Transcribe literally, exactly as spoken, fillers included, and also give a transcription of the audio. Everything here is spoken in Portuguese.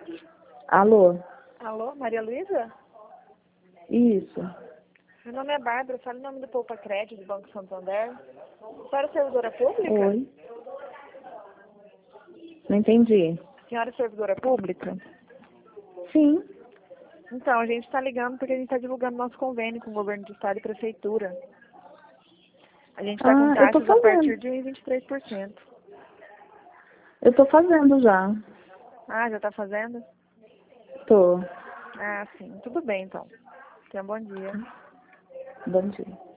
Alô? Alô, Maria Luísa? Isso. Meu nome é Bárbara, fala em nome do Poupa Crédito do Banco Santander. A senhora é servidora pública? Oi. Não entendi. A senhora é servidora pública? Sim. Então, a gente está ligando porque a gente está divulgando nosso convênio com o governo do estado e prefeitura. A gente está com Ah, eu tô taxas a partir fazendo. de um vírgula vinte e três por cento. Eu tô fazendo já. Ah, já está fazendo? Tô. Ah, sim. Tudo bem, então. Tenha um bom dia. Bom dia.